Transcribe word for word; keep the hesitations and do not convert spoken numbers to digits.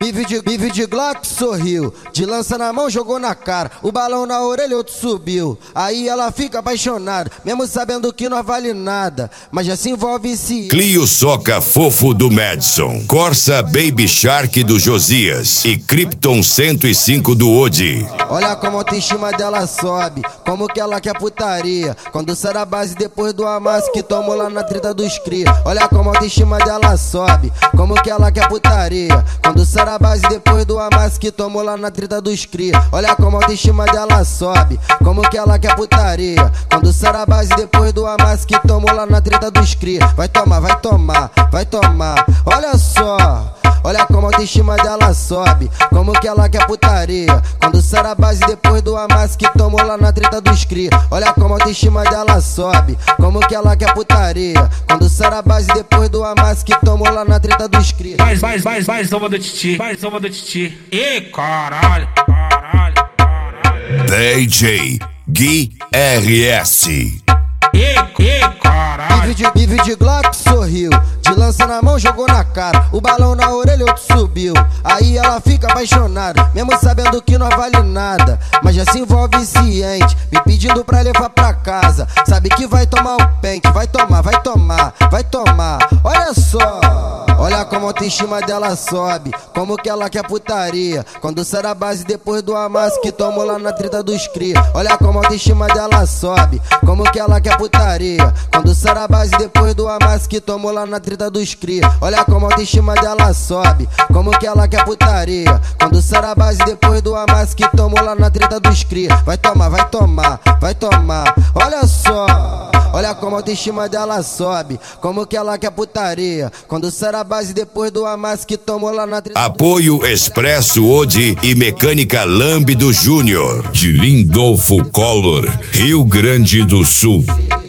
Bife de, bife de Glock sorriu, de lança na mão jogou na cara, o balão na orelha outro subiu. Aí ela fica apaixonada, mesmo sabendo que não vale nada, mas já se envolve se... Clio Soca Fofo do Madison, Corsa Baby Shark do Josias e Krypton cento e cinco do Odi. Olha como a autoestima dela sobe, como que ela quer putaria, quando sai da base depois do amasso que tomou lá na treta dos cria. Olha como a autoestima dela sobe, como que ela quer putaria, quando sai da base depois do amasso que tomou lá na treta dos cria. Olha como a autoestima dela sobe, como que ela quer putaria, quando sai da base depois do amasso que tomou lá na treta dos cria. Vai tomar, vai tomar, vai tomar, olha só. Olha como a autoestima dela sobe, como que ela quer putaria, quando sai da base depois do amasso que tomou lá na treta dos cria. Olha como a autoestima dela sobe, como que ela quer putaria, quando sai da base depois do amasso que tomou lá na treta dos cria. Vai, vai, vai, vai, soma do titi, vai, soma do titi. Ih, caralho, caralho, caralho. D J Gui R S. Ih, ih, caralho. Bife de, bife de Glock sorriu, de lança na mão jogou na cara, o balão na orelha outro subiu. Aí ela fica apaixonada, mesmo sabendo que não vale nada, mas já se envolve ciente, me pedindo pra levar pra casa. Sabe que vai tomar um pente, vai tomar, vai tomar, vai tomar. Olha só, olha como a autoestima dela sobe, como que ela quer putaria, quando sai da base depois do amasso que tomou lá na treta dos cria. Olha como a autoestima dela sobe, como que ela quer putaria, quando sai da base depois do amasso que tomou lá na treta dos cria. Olha como a autoestima dela sobe, como que ela quer putaria, quando sai da base depois do amasso que tomou lá na treta dos cria. Vai tomar, vai tomar, vai tomar, olha só. Olha como a autoestima dela sobe, como que ela quer putaria, quando sai da base depois do amasso que tomou lá na treta. Apoio Expresso Odi e Mecânica Lambe do Júnior, de Lindolfo Collor, Rio Grande do Sul.